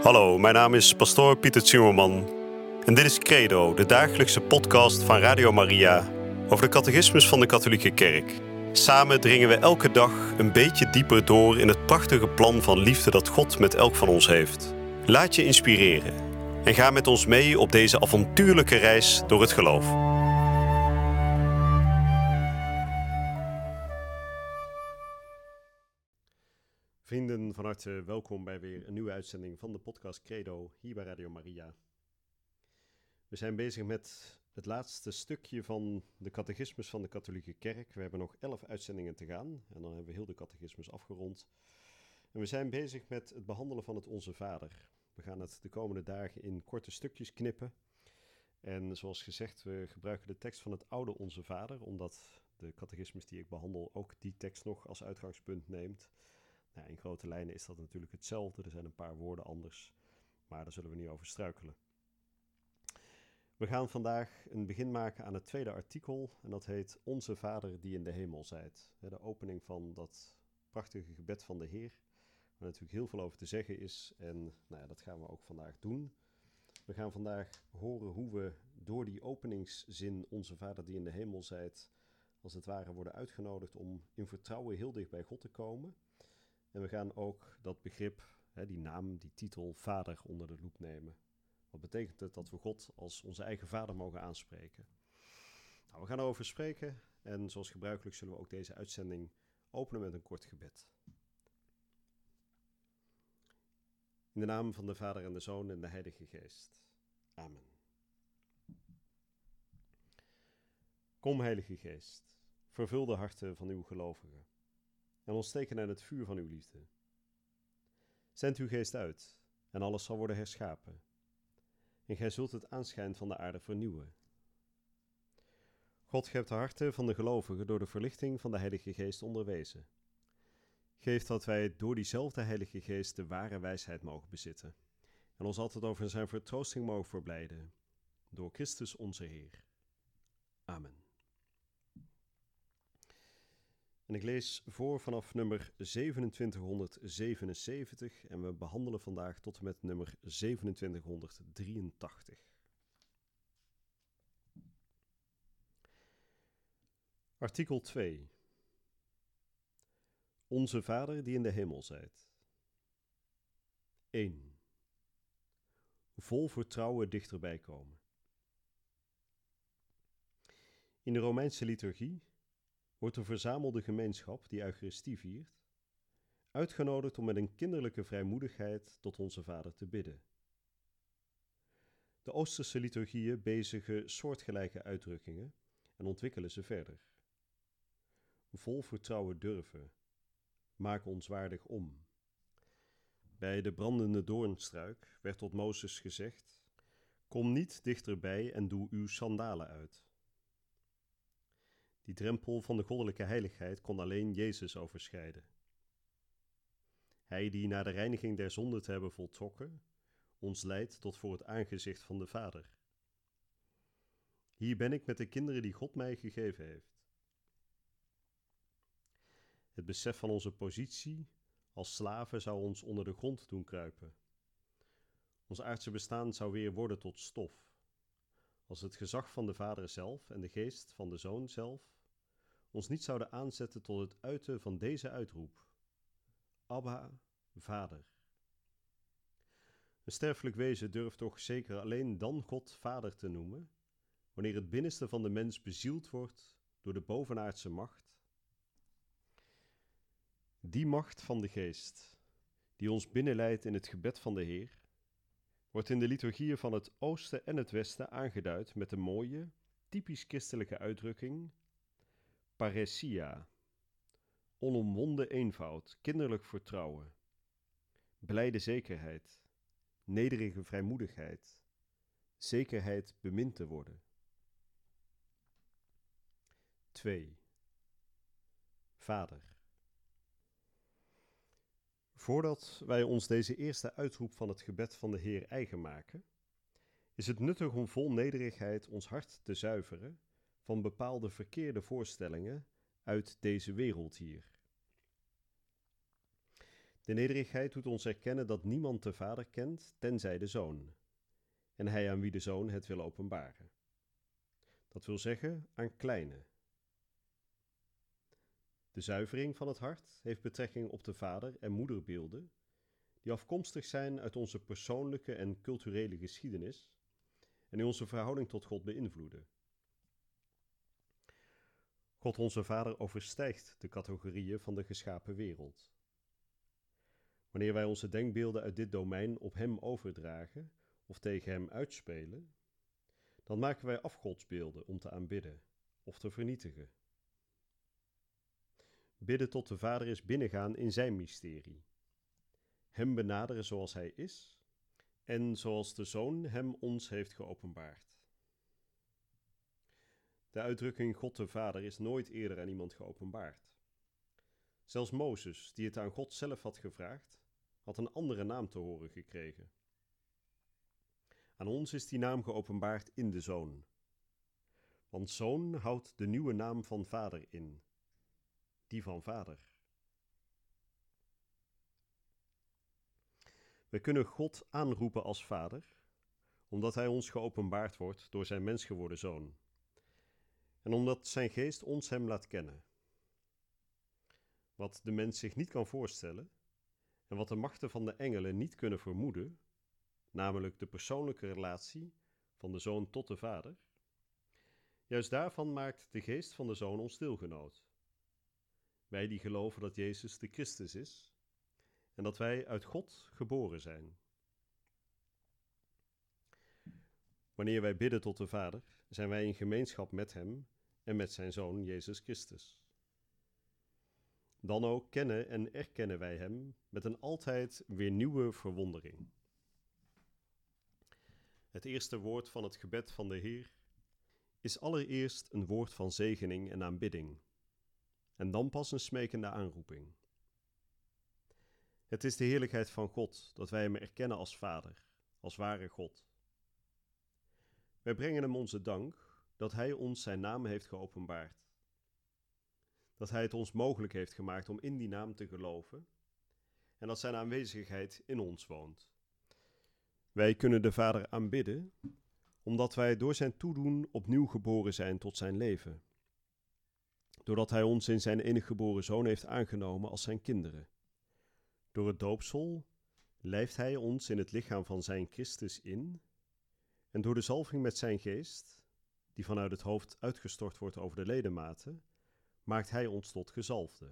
Hallo, mijn naam is pastoor Pieter Zimmerman en dit is Credo, de dagelijkse podcast van Radio Maria over de catechismus van de Katholieke Kerk. Samen dringen we elke dag een beetje dieper door in het prachtige plan van liefde dat God met elk van ons heeft. Laat je inspireren en ga met ons mee op deze avontuurlijke reis door het geloof. Vrienden, van harte welkom bij weer een nieuwe uitzending van de podcast Credo hier bij Radio Maria. We zijn bezig met het laatste stukje van de catechismus van de Katholieke Kerk. We hebben nog 11 uitzendingen te gaan en dan hebben we heel de catechismus afgerond. En we zijn bezig met het behandelen van het Onze Vader. We gaan het de komende dagen in korte stukjes knippen. En zoals gezegd, we gebruiken de tekst van het oude Onze Vader, omdat de catechismus die ik behandel ook die tekst nog als uitgangspunt neemt. Nou, in grote lijnen is dat natuurlijk hetzelfde, er zijn een paar woorden anders, maar daar zullen we niet over struikelen. We gaan vandaag een begin maken aan het tweede artikel en dat heet Onze Vader die in de hemel zijt. De opening van dat prachtige gebed van de Heer, waar natuurlijk heel veel over te zeggen is en nou ja, dat gaan we ook vandaag doen. We gaan vandaag horen hoe we door die openingszin Onze Vader die in de hemel zijt, als het ware worden uitgenodigd om in vertrouwen heel dicht bij God te komen. En we gaan ook dat begrip, die naam, die titel, vader onder de loep nemen. Wat betekent het dat we God als onze eigen vader mogen aanspreken? Nou, we gaan erover spreken en zoals gebruikelijk zullen we ook deze uitzending openen met een kort gebed. In de naam van de Vader en de Zoon en de Heilige Geest. Amen. Kom, Heilige Geest, vervul de harten van uw gelovigen en ontsteek hen aan het vuur van uw liefde. Zend uw geest uit en alles zal worden herschapen. En gij zult het aanschijn van de aarde vernieuwen. God, gij hebt de harten van de gelovigen door de verlichting van de Heilige Geest onderwezen. Geef dat wij door diezelfde Heilige Geest de ware wijsheid mogen bezitten en ons altijd over zijn vertroosting mogen verblijden. Door Christus onze Heer. Amen. En ik lees voor vanaf nummer 2777 en we behandelen vandaag tot en met nummer 2783. Artikel 2. Onze Vader die in de hemel zijt. 1. Vol vertrouwen dichterbij komen. In de Romeinse liturgie wordt de verzamelde gemeenschap die Eucharistie viert, uitgenodigd om met een kinderlijke vrijmoedigheid tot onze Vader te bidden. De Oosterse liturgieën bezigen soortgelijke uitdrukkingen en ontwikkelen ze verder. Vol vertrouwen durven, maak ons waardig om. Bij de brandende doornstruik werd tot Mozes gezegd: kom niet dichterbij en doe uw sandalen uit. Die drempel van de goddelijke heiligheid kon alleen Jezus overschrijden. Hij die na de reiniging der zonde te hebben voltrokken, ons leidt tot voor het aangezicht van de Vader. Hier ben ik met de kinderen die God mij gegeven heeft. Het besef van onze positie als slaven zou ons onder de grond doen kruipen. Ons aardse bestaan zou weer worden tot stof, als het gezag van de Vader zelf en de geest van de Zoon zelf ons niet zouden aanzetten tot het uiten van deze uitroep: Abba, Vader. Een sterfelijk wezen durft toch zeker alleen dan God Vader te noemen, wanneer het binnenste van de mens bezield wordt door de bovenaardse macht. Die macht van de Geest, die ons binnenleidt in het gebed van de Heer, wordt in de liturgieën van het Oosten en het Westen aangeduid met de mooie, typisch christelijke uitdrukking parousia, onomwonden eenvoud, kinderlijk vertrouwen, blijde zekerheid, nederige vrijmoedigheid, zekerheid bemind te worden. 2. Vader. Voordat wij ons deze eerste uitroep van het gebed van de Heer eigen maken, is het nuttig om vol nederigheid ons hart te zuiveren van bepaalde verkeerde voorstellingen uit deze wereld hier. De nederigheid doet ons erkennen dat niemand de Vader kent, tenzij de Zoon, en hij aan wie de Zoon het wil openbaren. Dat wil zeggen aan kleine. De zuivering van het hart heeft betrekking op de vader- en moederbeelden, die afkomstig zijn uit onze persoonlijke en culturele geschiedenis en die onze verhouding tot God beïnvloeden. God onze Vader overstijgt de categorieën van de geschapen wereld. Wanneer wij onze denkbeelden uit dit domein op Hem overdragen of tegen Hem uitspelen, dan maken wij afgodsbeelden om te aanbidden of te vernietigen. Bidden tot de Vader is binnengaan in zijn mysterie. Hem benaderen zoals hij is en zoals de Zoon hem ons heeft geopenbaard. De uitdrukking God de Vader is nooit eerder aan iemand geopenbaard. Zelfs Mozes, die het aan God zelf had gevraagd, had een andere naam te horen gekregen. Aan ons is die naam geopenbaard in de Zoon. Want Zoon houdt de nieuwe naam van Vader in, die van Vader. We kunnen God aanroepen als Vader, omdat Hij ons geopenbaard wordt door zijn mensgeworden Zoon. En omdat zijn geest ons Hem laat kennen. Wat de mens zich niet kan voorstellen, en wat de machten van de engelen niet kunnen vermoeden, namelijk de persoonlijke relatie van de Zoon tot de Vader, juist daarvan maakt de geest van de Zoon ons deelgenoot. Wij die geloven dat Jezus de Christus is en dat wij uit God geboren zijn. Wanneer wij bidden tot de Vader, zijn wij in gemeenschap met Hem en met zijn Zoon Jezus Christus. Dan ook kennen en erkennen wij Hem met een altijd weer nieuwe verwondering. Het eerste woord van het gebed van de Heer is allereerst een woord van zegening en aanbidding, en dan pas een smekende aanroeping. Het is de heerlijkheid van God dat wij Hem erkennen als Vader, als ware God. Wij brengen Hem onze dank dat Hij ons zijn naam heeft geopenbaard. Dat Hij het ons mogelijk heeft gemaakt om in die naam te geloven en dat zijn aanwezigheid in ons woont. Wij kunnen de Vader aanbidden, omdat wij door zijn toedoen opnieuw geboren zijn tot zijn leven. Doordat Hij ons in zijn enige geboren Zoon heeft aangenomen als zijn kinderen. Door het doopsel lijft Hij ons in het lichaam van zijn Christus in, en door de zalving met zijn geest, die vanuit het hoofd uitgestort wordt over de ledematen, maakt Hij ons tot gezalfden.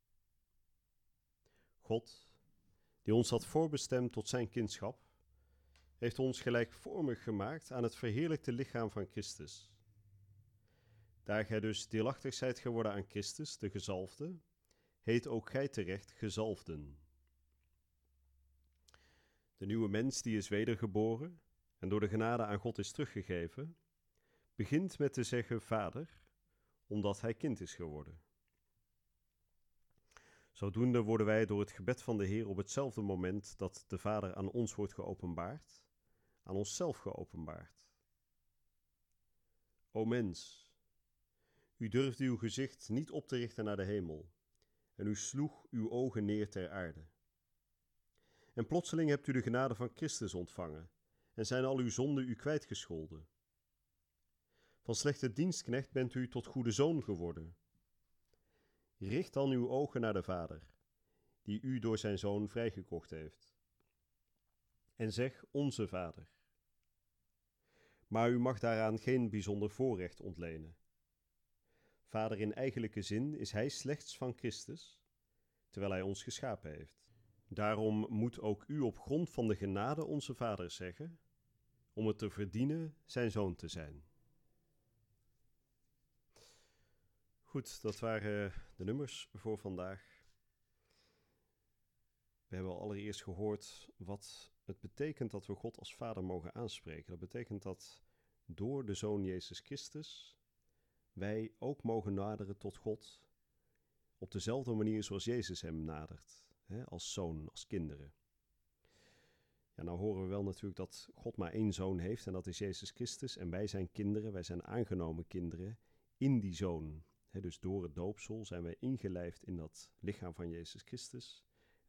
God, die ons had voorbestemd tot zijn kindschap, heeft ons gelijkvormig gemaakt aan het verheerlijkte lichaam van Christus. Daar gij dus deelachtig zijt geworden aan Christus, de gezalfde, heet ook gij terecht gezalfden. De nieuwe mens die is wedergeboren en door de genade aan God is teruggegeven, begint met te zeggen Vader, omdat hij kind is geworden. Zodoende worden wij door het gebed van de Heer op hetzelfde moment dat de Vader aan ons wordt geopenbaard, aan onszelf geopenbaard. O mens, u durfde uw gezicht niet op te richten naar de hemel, en u sloeg uw ogen neer ter aarde. En plotseling hebt u de genade van Christus ontvangen, en zijn al uw zonden u kwijtgescholden. Van slechte dienstknecht bent u tot goede zoon geworden. Richt dan uw ogen naar de Vader, die u door zijn Zoon vrijgekocht heeft. En zeg onze Vader. Maar u mag daaraan geen bijzonder voorrecht ontlenen. Vader in eigenlijke zin is hij slechts van Christus, terwijl hij ons geschapen heeft. Daarom moet ook u op grond van de genade onze Vader zeggen, om het te verdienen zijn zoon te zijn. Goed, dat waren de nummers voor vandaag. We hebben al allereerst gehoord wat het betekent dat we God als Vader mogen aanspreken. Dat betekent dat door de Zoon Jezus Christus wij ook mogen naderen tot God op dezelfde manier zoals Jezus hem nadert, als zoon, als kinderen. Ja, nou horen we wel natuurlijk dat God maar één zoon heeft en dat is Jezus Christus en wij zijn kinderen, wij zijn aangenomen kinderen in die zoon. Dus door het doopsel zijn wij ingelijfd in dat lichaam van Jezus Christus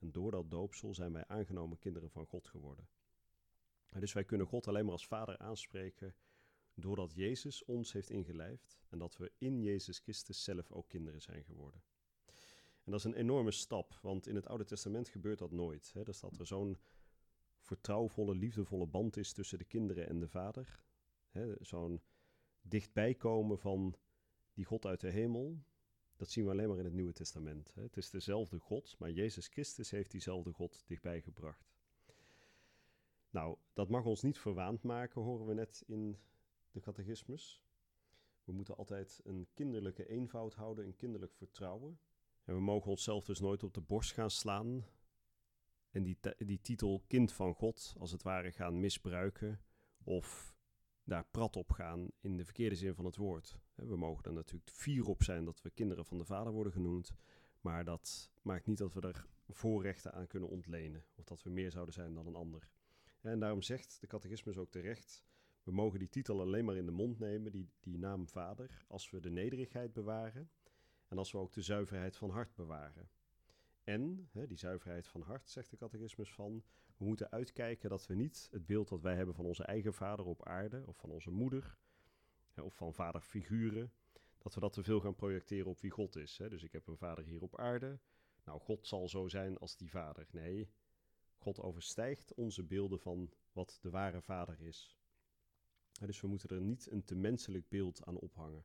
En door dat doopsel zijn wij aangenomen kinderen van God geworden. Dus wij kunnen God alleen maar als Vader aanspreken doordat Jezus ons heeft ingelijfd en dat we in Jezus Christus zelf ook kinderen zijn geworden. En dat is een enorme stap, want in het Oude Testament gebeurt dat nooit. Dus dat er zo'n vertrouwvolle, liefdevolle band is tussen de kinderen en de Vader. Zo'n dichtbij komen van die God uit de hemel, dat zien we alleen maar in het Nieuwe Testament. Het is dezelfde God, maar Jezus Christus heeft diezelfde God dichtbij gebracht. Nou, dat mag ons niet verwaand maken, horen we net in de catechismus. We moeten altijd een kinderlijke eenvoud houden, een kinderlijk vertrouwen. En we mogen onszelf dus nooit op de borst gaan slaan en die titel kind van God als het ware gaan misbruiken of daar prat op gaan in de verkeerde zin van het woord. We mogen er natuurlijk fier op zijn dat we kinderen van de Vader worden genoemd, maar dat maakt niet dat we er voorrechten aan kunnen ontlenen of dat we meer zouden zijn dan een ander. En daarom zegt de catechismus ook terecht, we mogen die titel alleen maar in de mond nemen, die naam Vader, als we de nederigheid bewaren en als we ook de zuiverheid van hart bewaren. En, die zuiverheid van hart, zegt de catechismus van, we moeten uitkijken dat we niet het beeld dat wij hebben van onze eigen vader op aarde, of van onze moeder, of van vaderfiguren, dat we dat te veel gaan projecteren op wie God is. Dus ik heb een vader hier op aarde, nou God zal zo zijn als die vader. Nee, God overstijgt onze beelden van wat de ware vader is. Dus we moeten er niet een te menselijk beeld aan ophangen.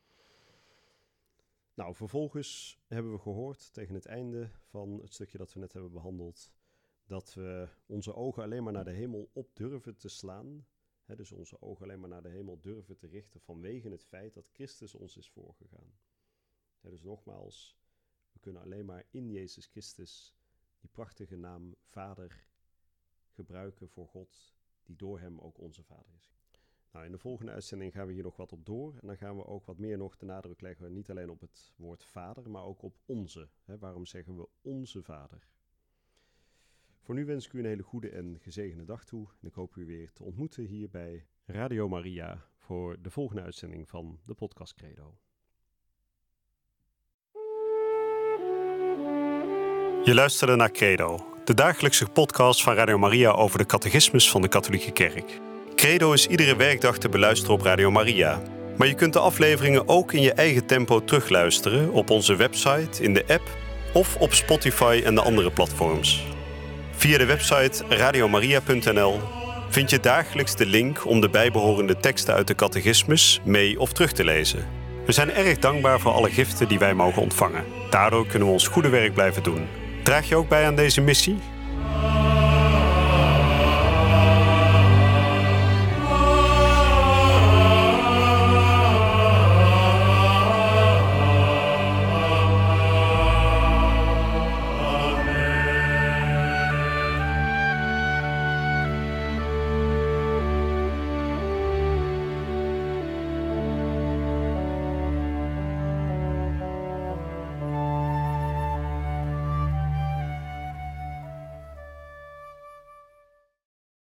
Nou, vervolgens hebben we gehoord tegen het einde van het stukje dat we net hebben behandeld, dat we onze ogen alleen maar naar de hemel op durven te slaan. Dus onze ogen alleen maar naar de hemel durven te richten vanwege het feit dat Christus ons is voorgegaan. Dus nogmaals, we kunnen alleen maar in Jezus Christus die prachtige naam Vader gebruiken voor God, die door hem ook onze Vader is. Nou, in de volgende uitzending gaan we hier nog wat op door. En dan gaan we ook wat meer nog de nadruk leggen, niet alleen op het woord Vader, maar ook op onze. Waarom zeggen we onze Vader? Voor nu wens ik u een hele goede en gezegende dag toe. En ik hoop u weer te ontmoeten hier bij Radio Maria voor de volgende uitzending van de podcast Credo. Je luisterde naar Credo, de dagelijkse podcast van Radio Maria over de catechismus van de Katholieke Kerk. Credo is iedere werkdag te beluisteren op Radio Maria. Maar je kunt de afleveringen ook in je eigen tempo terugluisteren op onze website, in de app of op Spotify en de andere platforms. Via de website radiomaria.nl vind je dagelijks de link om de bijbehorende teksten uit de catechismus mee of terug te lezen. We zijn erg dankbaar voor alle giften die wij mogen ontvangen. Daardoor kunnen we ons goede werk blijven doen. Draag je ook bij aan deze missie?